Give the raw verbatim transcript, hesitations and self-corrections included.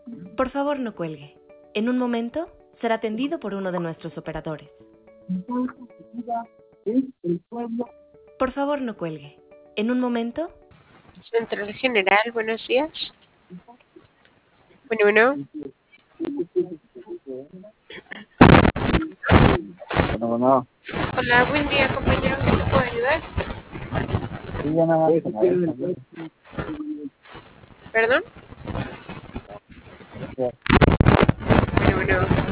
Por favor, no cuelgue. En un momento será atendido por uno de nuestros operadores. Por favor, no cuelgue. En un momento... Central General, buenos días. Bueno, bueno. Bueno, bueno. Hola, buen día, compañero. ¿Qué te puedo ayudar? Sí, ya nada más con él. ¿Perdón? Ya. Bueno, bueno.